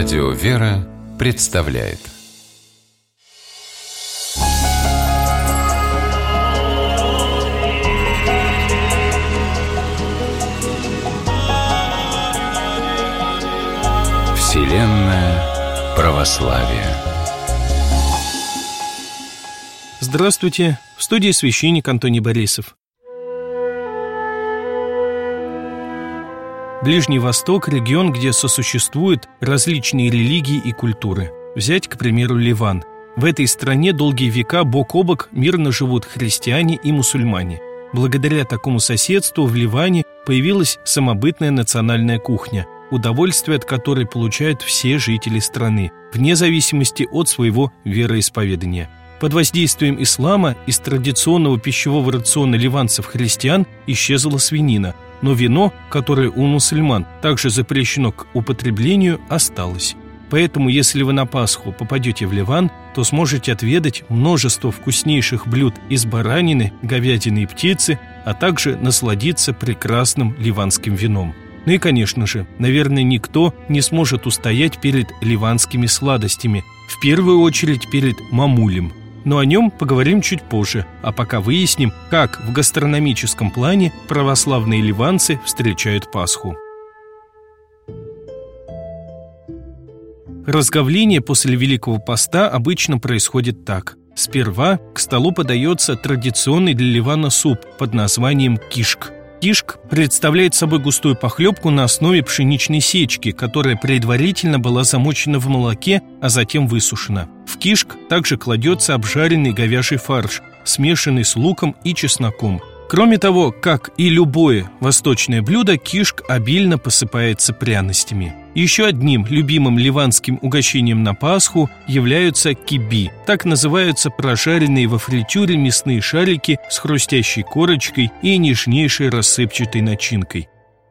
Радио «Вера» представляет Вселенная православия. Здравствуйте! В студии священник Антоний Борисов. Ближний Восток – регион, где сосуществуют различные религии и культуры. Взять, к примеру, Ливан. В этой стране долгие века бок о бок мирно живут христиане и мусульмане. Благодаря такому соседству в Ливане появилась самобытная национальная кухня, удовольствие от которой получают все жители страны, вне зависимости от своего вероисповедания. Под воздействием ислама из традиционного пищевого рациона ливанцев-христиан исчезла свинина, но вино, которое у мусульман также запрещено к употреблению, осталось. Поэтому, если вы на Пасху попадете в Ливан, то сможете отведать множество вкуснейших блюд из баранины, говядины и птицы, а также насладиться прекрасным ливанским вином. Ну и, конечно же, наверное, никто не сможет устоять перед ливанскими сладостями, в первую очередь перед мамулем. Но о нем поговорим чуть позже, а пока выясним, как в гастрономическом плане православные ливанцы встречают Пасху. Разговление после Великого Поста обычно происходит так. Сперва к столу подается традиционный для Ливана суп под названием кишк. Кишк представляет собой густую похлебку на основе пшеничной сечки, которая предварительно была замочена в молоке, а затем высушена. В кишк также кладется обжаренный говяжий фарш, смешанный с луком и чесноком. Кроме того, как и любое восточное блюдо, кишк обильно посыпается пряностями. Еще одним любимым ливанским угощением на Пасху являются киби. Так называются прожаренные во фритюре мясные шарики с хрустящей корочкой и нежнейшей рассыпчатой начинкой.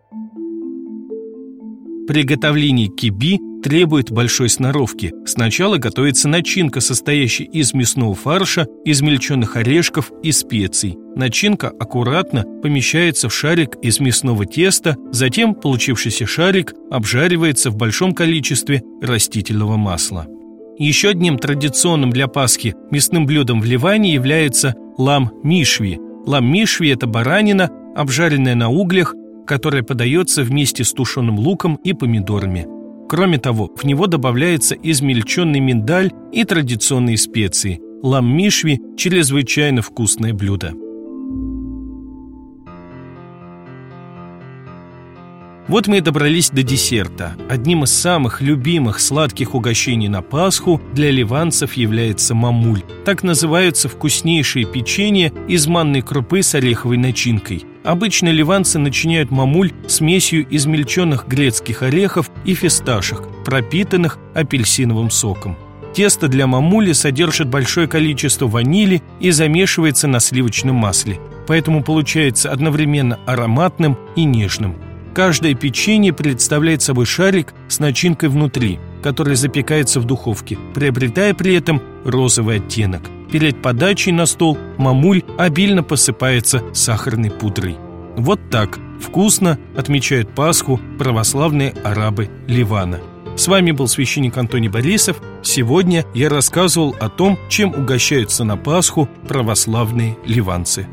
Приготовление киби требует большой сноровки. Сначала готовится начинка, состоящая из мясного фарша, измельченных орешков и специй. Начинка аккуратно помещается в шарик из мясного теста, затем получившийся шарик обжаривается в большом количестве растительного масла. Еще одним традиционным для Пасхи мясным блюдом в Ливане является лам-мишви. Лам-мишви – это баранина, обжаренная на углях, которая подается вместе с тушеным луком и помидорами. Кроме того, в него добавляется измельченный миндаль и традиционные специи. Лам-мишви – чрезвычайно вкусное блюдо. Вот мы и добрались до десерта. Одним из самых любимых сладких угощений на Пасху для ливанцев является мамуль. Так называются вкуснейшие печенья из манной крупы с ореховой начинкой. Обычно ливанцы начиняют мамуль смесью измельченных грецких орехов и фисташек, пропитанных апельсиновым соком. Тесто для мамули содержит большое количество ванили и замешивается на сливочном масле, поэтому получается одновременно ароматным и нежным. Каждое печенье представляет собой шарик с начинкой внутри, который запекается в духовке, приобретая при этом розовый оттенок. Перед подачей на стол мамуль обильно посыпается сахарной пудрой. Вот так вкусно отмечают Пасху православные арабы Ливана. С вами был священник Антоний Борисов. Сегодня я рассказывал о том, чем угощаются на Пасху православные ливанцы.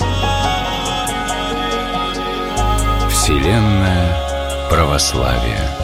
Вселенная православия.